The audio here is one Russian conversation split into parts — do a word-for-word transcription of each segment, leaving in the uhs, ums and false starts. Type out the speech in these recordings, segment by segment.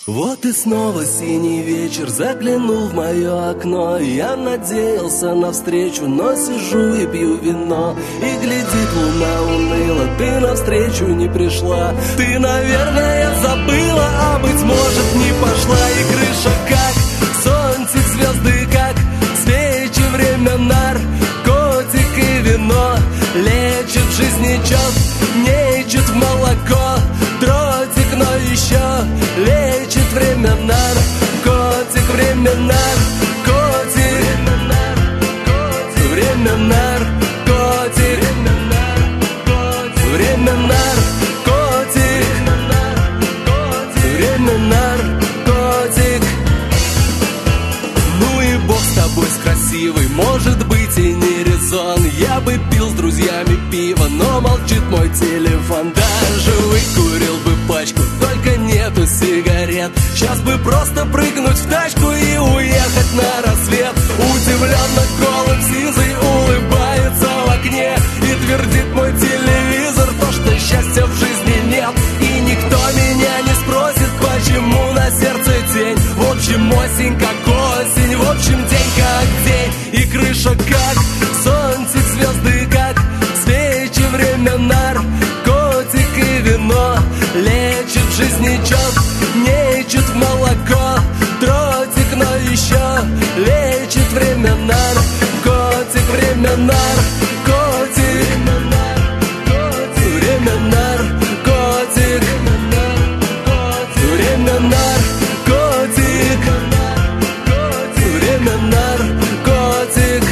Вот и снова синий вечер заглянул в мое окно. Я надеялся на встречу, но сижу и пью вино. И глядит луна уныло, ты навстречу не пришла. Ты, наверное, забыла, а быть может не пошла. И крыша как зонтик, звезды как свечи, время наркотик и вино. Лечит жизнечок, нечет в молоко. Дротик, но еще лечит время наркотик. Время наркотик. Время наркотик. Время наркотик. Время наркотик. Ну и бог с тобой, с красивой, может быть и не резон. Я бы пил с друзьями пиво, но молчит мой телефон. Даже выкурил бы пачку, только нету сигарет. Сейчас бы просто прыгнуть в тачку и уехать на рассвет. Удивленно голым сизый улыбается в окне и твердит мой телевизор то, что счастья в жизни нет. И никто меня не спросит, почему на сердце тень. В общем, осень как осень, в общем, день как день. И крыша как зонтик, звезды как свечи, время наркотик и вино. Лечит жизнечок, нечет в молоко. Дротик, но еще лечит время наркотик. Время наркотик. Время наркотик. Время наркотик. Время наркотик.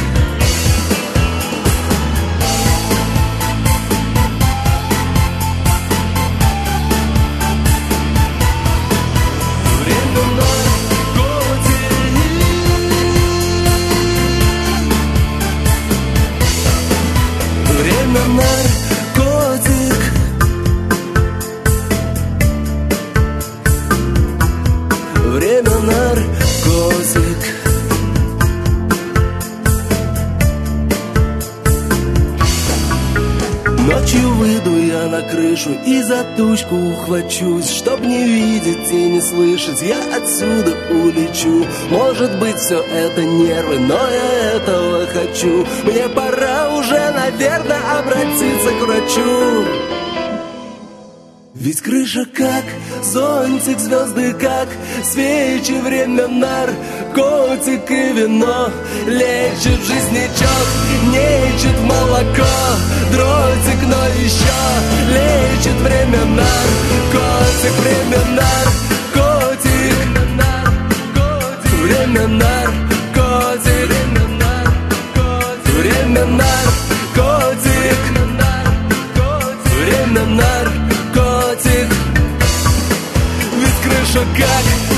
Время наркотик. Время наркотик. Ночью выйду я на крышу и за тучку ухвачусь. Чтоб не видеть и не слышать, я отсюда улечу. Может быть, все это нервы, но я этого хочу. Мне пора уже, наверное, обратиться к врачу. Ведь крыша как зонтик, звезды как свечи, время наркотик и вино. Лечит жизнечок, нечет в молоко. Дротик, но еще лечит время наркотик. Время наркотик. Время наркотик. Время наркотик. Время наркотик. Ведь крыша как